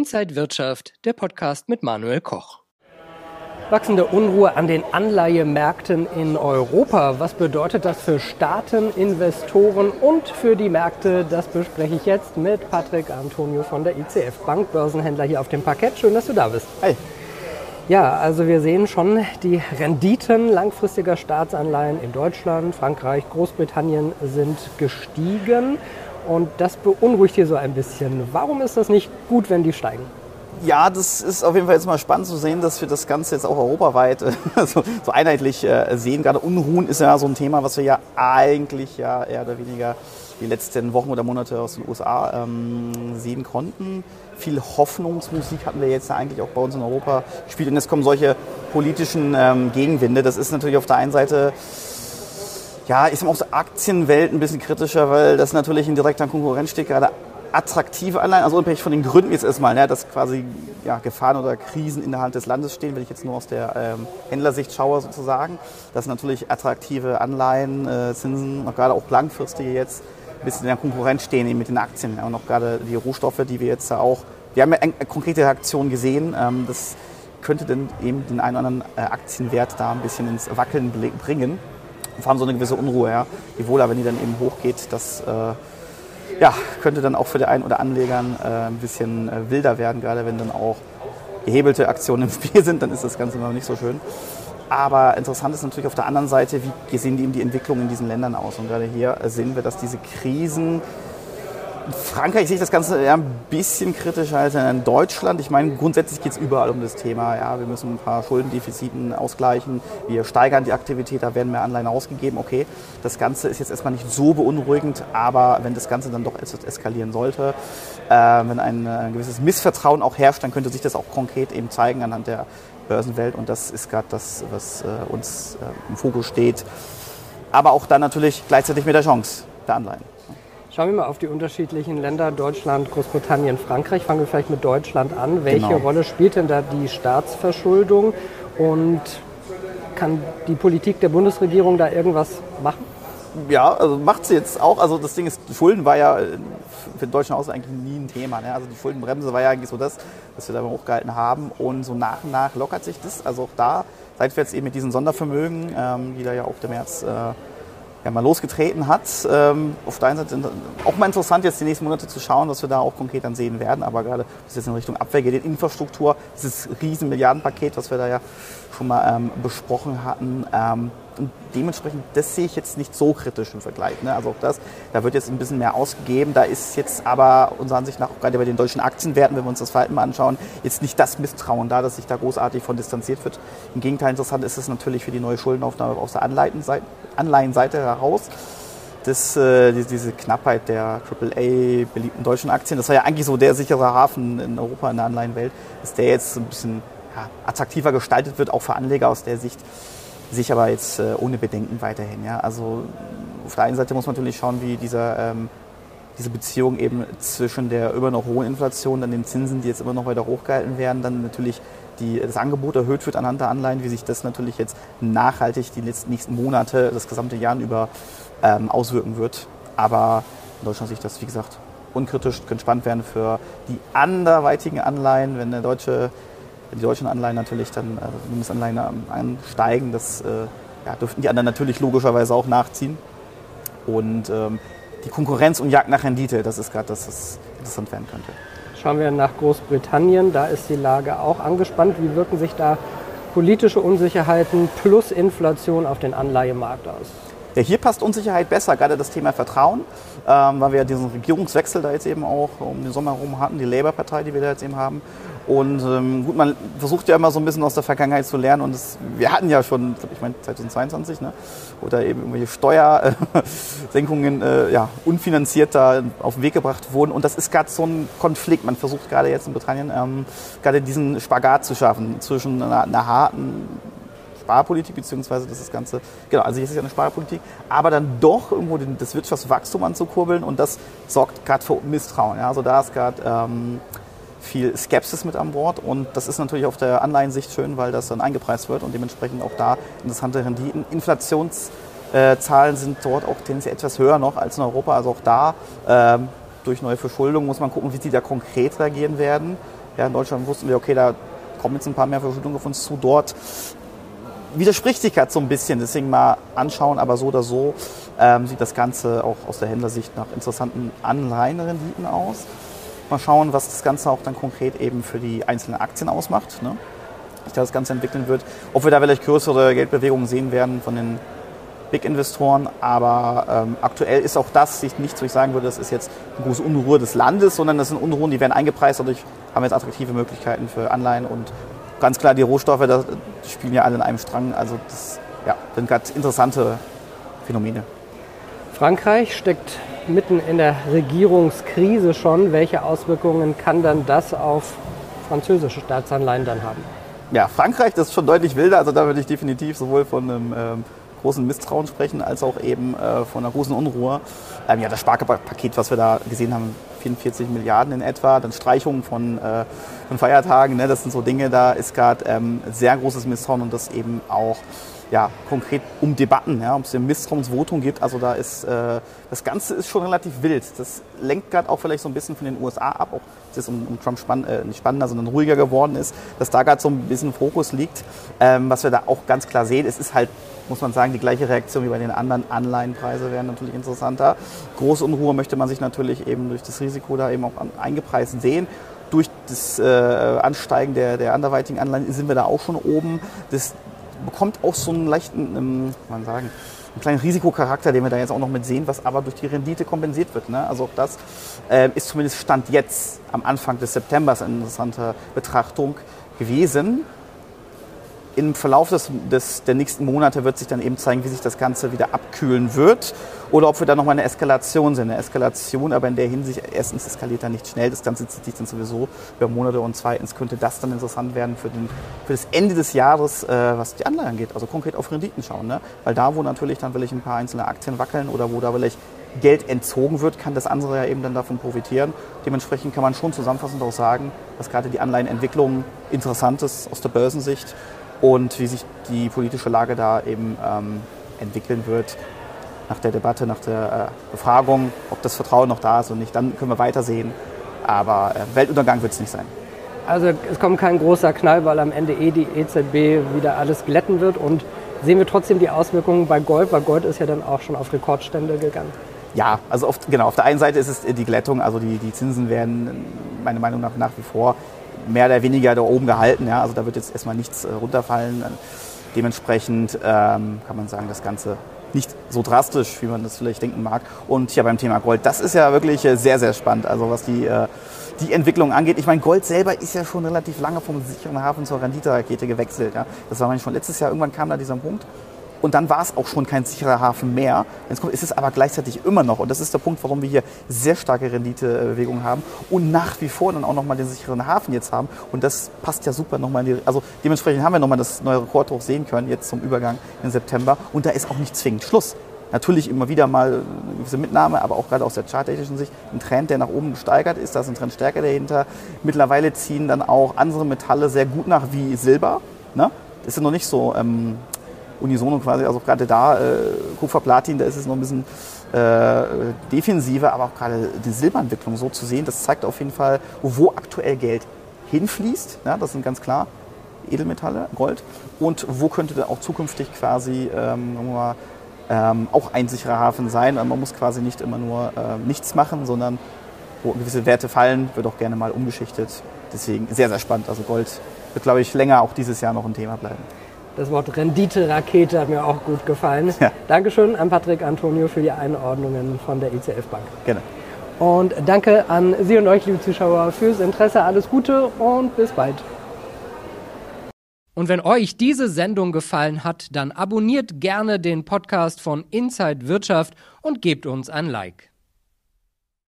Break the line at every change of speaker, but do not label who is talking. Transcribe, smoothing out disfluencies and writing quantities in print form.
Inside Wirtschaft, der Podcast mit Manuel Koch.
Wachsende Unruhe an den Anleihemärkten in Europa. Was bedeutet das für Staaten, Investoren und für die Märkte? Das bespreche ich jetzt mit Patrick Antonio von der ICF Bank, Börsenhändler hier auf dem Parkett. Schön, dass du da bist.
Hi.
Ja, also wir sehen schon die Renditen langfristiger Staatsanleihen in Deutschland, Frankreich, Großbritannien sind gestiegen. Und das beunruhigt hier so ein bisschen. Warum ist das nicht gut, wenn die steigen?
Ja, das ist auf jeden Fall jetzt mal spannend zu sehen, dass wir das Ganze jetzt auch europaweit so einheitlich sehen. Gerade Unruhen ist ja so ein Thema, was wir ja eigentlich ja eher oder weniger die letzten Wochen oder Monate aus den USA sehen konnten. Viel Hoffnungsmusik hatten wir jetzt ja eigentlich auch bei uns in Europa gespielt. Und jetzt kommen solche politischen Gegenwinde. Das ist natürlich auf der einen Seite, ja, ich sag mal, aus der Aktienwelt ein bisschen kritischer, weil das natürlich in direkter Konkurrenz steht, gerade attraktive Anleihen, also unabhängig von den Gründen jetzt erstmal, ne, dass quasi ja, Gefahren oder Krisen innerhalb des Landes stehen, wenn ich jetzt nur aus der Händlersicht schaue sozusagen, dass natürlich attraktive Anleihen, Zinsen, auch gerade auch langfristige jetzt ein bisschen in der Konkurrenz stehen eben mit den Aktien, ja, und auch gerade die Rohstoffe, die wir jetzt auch, wir haben ja eine konkrete Reaktion gesehen, das könnte dann eben den einen oder anderen Aktienwert da ein bisschen ins Wackeln bringen. Vor allem so eine gewisse Unruhe, ja. Die Wohler, wenn die dann eben hochgeht, das ja, könnte dann auch für den einen oder Anlegern ein bisschen wilder werden, gerade wenn dann auch gehebelte Aktionen im Spiel sind, dann ist das Ganze noch nicht so schön. Aber interessant ist natürlich auf der anderen Seite, wie sehen die Entwicklungen in diesen Ländern aus? Und gerade hier sehen wir, dass diese Krisen, in Frankreich sehe ich das Ganze eher ein bisschen kritischer als in Deutschland. Ich meine, grundsätzlich geht es überall um das Thema. Ja, wir müssen ein paar Schuldendefiziten ausgleichen. Wir steigern die Aktivität, da werden mehr Anleihen ausgegeben. Okay, das Ganze ist jetzt erstmal nicht so beunruhigend, aber wenn das Ganze dann doch eskalieren sollte, wenn ein gewisses Missvertrauen auch herrscht, dann könnte sich das auch konkret eben zeigen anhand der Börsenwelt. Und das ist gerade das, was uns im Fokus steht. Aber auch dann natürlich gleichzeitig mit der Chance der Anleihen.
Schauen wir mal auf die unterschiedlichen Länder, Deutschland, Großbritannien, Frankreich. Fangen wir vielleicht mit Deutschland an. Welche Rolle spielt denn da die Staatsverschuldung und kann die Politik der Bundesregierung da irgendwas machen?
Ja, also macht sie jetzt auch. Also das Ding ist, Schulden war ja für den deutschen Haushalt eigentlich nie ein Thema. Ne? Also die Schuldenbremse war ja eigentlich so das, was wir da hochgehalten haben. Und so nach und nach lockert sich das. Also auch da, seit wir jetzt eben mit diesen Sondervermögen, die da ja auch der März ja, mal losgetreten hat. Auf der einen Seite auch mal interessant, jetzt die nächsten Monate zu schauen, was wir da auch konkret dann sehen werden. Aber gerade, was jetzt in Richtung Abwehr geht, in Infrastruktur, dieses riesen Milliardenpaket, was wir da ja schon mal besprochen hatten. Und dementsprechend, das sehe ich jetzt nicht so kritisch im Vergleich. Ne? Also auch das, da wird jetzt ein bisschen mehr ausgegeben. Da ist jetzt aber unserer Ansicht nach, gerade bei den deutschen Aktienwerten, wenn wir uns das Verhalten mal anschauen, jetzt nicht das Misstrauen da, dass sich da großartig von distanziert wird. Im Gegenteil, interessant ist es natürlich für die neue Schuldenaufnahme aus der Anleihenseite heraus. Diese Knappheit der AAA beliebten deutschen Aktien, das war ja eigentlich so der sichere Hafen in Europa, in der Anleihenwelt, dass der jetzt ein bisschen attraktiver gestaltet wird, auch für Anleger aus der Sicht, sich aber jetzt ohne Bedenken weiterhin. Ja? Also auf der einen Seite muss man natürlich schauen, wie diese Beziehung eben zwischen der immer noch hohen Inflation, dann den Zinsen, die jetzt immer noch weiter hochgehalten werden, dann natürlich das Angebot erhöht wird anhand der Anleihen, wie sich das natürlich jetzt nachhaltig die nächsten Monate, das gesamte Jahr über auswirken wird. Aber in Deutschland sehe ich das, wie gesagt, unkritisch, könnte spannend werden für die anderweitigen Anleihen, wenn die deutschen Anleihen natürlich dann Bundesanleihen ansteigen, das dürften die anderen natürlich logischerweise auch nachziehen. Und die Konkurrenz und Jagd nach Rendite, das ist gerade das, was interessant werden könnte.
Schauen wir nach Großbritannien, da ist die Lage auch angespannt. Wie wirken sich da politische Unsicherheiten plus Inflation auf den Anleihemarkt aus?
Ja, hier passt Unsicherheit besser, gerade das Thema Vertrauen, weil wir ja diesen Regierungswechsel da jetzt eben auch um den Sommer herum hatten, die Labour-Partei, die wir da jetzt eben haben. Und gut, man versucht ja immer so ein bisschen aus der Vergangenheit zu lernen und wir hatten ja schon, ich meine 2022, ne, oder eben irgendwelche Steuersenkungen unfinanziert da auf den Weg gebracht wurden. Und das ist gerade so ein Konflikt. Man versucht gerade jetzt in Britannien gerade diesen Spagat zu schaffen zwischen einer harten Sparpolitik, beziehungsweise das Ganze, genau, also hier ist es ja eine Sparpolitik, aber dann doch irgendwo das Wirtschaftswachstum anzukurbeln und das sorgt gerade für Misstrauen. Ja, also da ist gerade viel Skepsis mit an Bord und das ist natürlich auf der Anleihensicht schön, weil das dann eingepreist wird und dementsprechend auch da interessante Renditen. Inflationszahlen sind dort auch tendenziell etwas höher noch als in Europa, also auch da durch neue Verschuldung muss man gucken, wie sie da konkret reagieren werden. Ja, in Deutschland wussten wir, okay, da kommen jetzt ein paar mehr Verschuldungen auf uns zu. Dort widerspricht sich gerade so ein bisschen, deswegen mal anschauen, aber so oder so sieht das Ganze auch aus der Händlersicht nach interessanten Anleihenrenditen aus. Mal schauen, was das Ganze auch dann konkret eben für die einzelnen Aktien ausmacht, ne? Wie sich das Ganze entwickeln wird. Ob wir da vielleicht größere Geldbewegungen sehen werden von den Big-Investoren, aber aktuell ist auch das nichts, wo ich sagen würde, das ist jetzt eine große Unruhe des Landes, sondern das sind Unruhen, die werden eingepreist, dadurch haben wir jetzt attraktive Möglichkeiten für Anleihen und ganz klar die Rohstoffe, die spielen ja alle in einem Strang, also das sind gerade interessante Phänomene.
Frankreich steckt mitten in der Regierungskrise schon. Welche Auswirkungen kann dann das auf französische Staatsanleihen dann haben?
Ja, Frankreich, das ist schon deutlich wilder. Also da würde ich definitiv sowohl von einem großen Misstrauen sprechen, als auch eben von einer großen Unruhe. Das Sparpaket, was wir da gesehen haben, 44 Milliarden in etwa, dann Streichungen von Feiertagen, ne, das sind so Dinge, da ist gerade sehr großes Misstrauen und das eben auch konkret um Debatten, ob es ein Misstrauensvotum gibt. Also da ist das Ganze ist schon relativ wild. Das lenkt gerade auch vielleicht so ein bisschen von den USA ab, auch dass es um Trump nicht spannender, sondern ruhiger geworden ist, dass da gerade so ein bisschen Fokus liegt. Was wir da auch ganz klar sehen, es ist halt, muss man sagen, die gleiche Reaktion wie bei den anderen Anleihenpreise werden natürlich interessanter. Große Unruhe möchte man sich natürlich eben durch das Risiko da eben auch eingepreist sehen. Durch das Ansteigen der anderweitigen Anleihen sind wir da auch schon oben. Das bekommt auch so einen leichten, einen kleinen Risikocharakter, den wir da jetzt auch noch mit sehen, was aber durch die Rendite kompensiert wird. Ne? Also auch das ist zumindest Stand jetzt am Anfang des Septembers eine interessante Betrachtung gewesen. Im Verlauf der nächsten Monate wird sich dann eben zeigen, wie sich das Ganze wieder abkühlen wird oder ob wir da nochmal eine Eskalation sind. Eine Eskalation, aber in der Hinsicht, erstens eskaliert da nicht schnell, das Ganze zieht sich dann sowieso über Monate und zweitens könnte das dann interessant werden für das Ende des Jahres, was die Anleihen angeht, also konkret auf Renditen schauen. Ne? Weil da, wo natürlich dann vielleicht ein paar einzelne Aktien wackeln oder wo da vielleicht Geld entzogen wird, kann das andere ja eben dann davon profitieren. Dementsprechend kann man schon zusammenfassend auch sagen, dass gerade die Anleihenentwicklung interessant ist aus der Börsensicht und wie sich die politische Lage da eben entwickeln wird nach der Debatte, nach der Befragung, ob das Vertrauen noch da ist und nicht, dann können wir weitersehen. Aber Weltuntergang wird es nicht sein.
Also es kommt kein großer Knall, weil am Ende die EZB wieder alles glätten wird und sehen wir trotzdem die Auswirkungen bei Gold, weil Gold ist ja dann auch schon auf Rekordstände gegangen.
Ja, also auf der einen Seite ist es die Glättung, also die Zinsen werden meiner Meinung nach wie vor mehr oder weniger da oben gehalten. Ja? Also da wird jetzt erstmal nichts runterfallen. Dementsprechend kann man sagen, das Ganze nicht so drastisch, wie man das vielleicht denken mag. Und ja, beim Thema Gold, das ist ja wirklich sehr, sehr spannend, also was die Entwicklung angeht. Ich meine, Gold selber ist ja schon relativ lange vom sicheren Hafen zur Renditerakete gewechselt. Ja? Das war schon letztes Jahr, irgendwann kam da dieser Punkt. Und dann war es auch schon kein sicherer Hafen mehr. Jetzt ist es aber gleichzeitig immer noch. Und das ist der Punkt, warum wir hier sehr starke Renditebewegungen haben und nach wie vor dann auch nochmal den sicheren Hafen jetzt haben. Und das passt ja super nochmal also dementsprechend haben wir nochmal das neue Rekordhoch sehen können, jetzt zum Übergang im September. Und da ist auch nicht zwingend Schluss. Natürlich immer wieder mal eine gewisse Mitnahme, aber auch gerade aus der charttechnischen Sicht ein Trend, der nach oben gesteigert ist. Da ist ein Trendstärke dahinter. Mittlerweile ziehen dann auch andere Metalle sehr gut nach, wie Silber. Ne? Das ist noch nicht so unisono quasi, also gerade da, Kupfer, Platin, da ist es noch ein bisschen defensiver, aber auch gerade die Silberentwicklung so zu sehen, das zeigt auf jeden Fall, wo aktuell Geld hinfließt, ja, das sind ganz klar Edelmetalle, Gold, und wo könnte da auch zukünftig quasi auch ein sicherer Hafen sein. Man muss quasi nicht immer nur nichts machen, sondern wo gewisse Werte fallen, wird auch gerne mal umgeschichtet. Deswegen sehr, sehr spannend. Also Gold wird, glaube ich, länger auch dieses Jahr noch ein Thema bleiben. Das
Wort Rendite-Rakete hat mir auch gut gefallen. Ja. Dankeschön an Patrick Antonio für die Einordnungen von der ICF Bank.
Gerne.
Und danke an Sie und euch, liebe Zuschauer, fürs Interesse. Alles Gute und bis bald.
Und wenn euch diese Sendung gefallen hat, dann abonniert gerne den Podcast von Inside Wirtschaft und gebt uns ein Like.